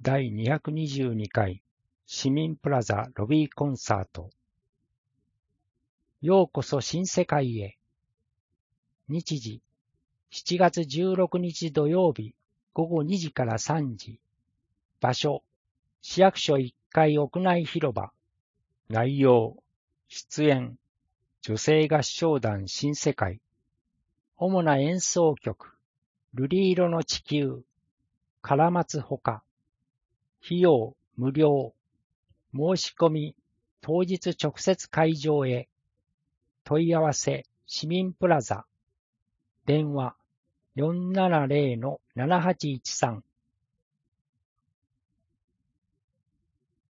第222回市民プラザロビーコンサート。ようこそ新世界へ。日時7月16日土曜日午後2時から3時。場所市役所1階屋内広場。内容出演女性合唱団新世界。主な演奏曲瑠璃色の地球、唐松ほか。費用無料。申し込み当日直接会場へ。問い合わせ市民プラザ。電話470-7813